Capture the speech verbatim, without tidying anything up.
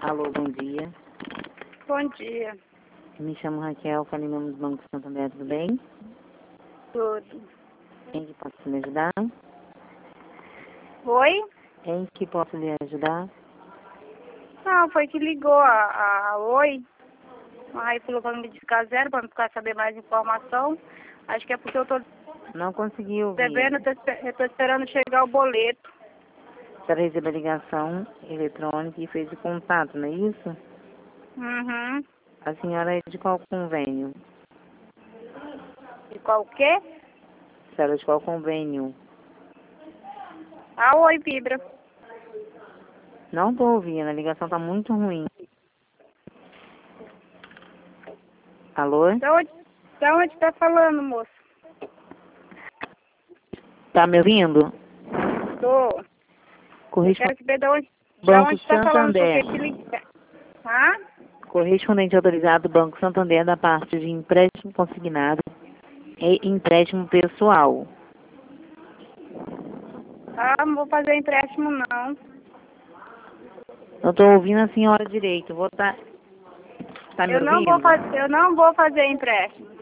Alô, bom dia. Bom dia. Me chamo Raquel, falei em nome do Banco Santander, tudo bem? Tudo. Em que posso lhe ajudar? Oi? Em que posso lhe ajudar? Não, foi que ligou a, a Oi. Aí falou pra me discar zero, pra me ficar saber mais informação. Acho que é porque eu tô Não consegui ouvir. devendo, eu tô, espe- eu tô esperando chegar o boleto. A senhora recebeu a ligação eletrônica e fez o contato, não é isso? Uhum. A senhora é de qual convênio? E qual o quê? A senhora é de qual convênio? A Oi vibra. Não estou ouvindo, a ligação está muito ruim. Alô? Da onde, da onde tá falando, moço? Tá me ouvindo? Tô. Eu Correspo... quero saber da onde, da Banco onde tá falando, porque Santander. te ligar. Hã? Correspondente autorizado Banco Santander da parte de empréstimo consignado e empréstimo pessoal. Ah, não vou fazer empréstimo, não. Eu estou ouvindo a senhora direito. Vou tá... Tá me Eu não vou, ouvindo? faz, eu não vou fazer empréstimo.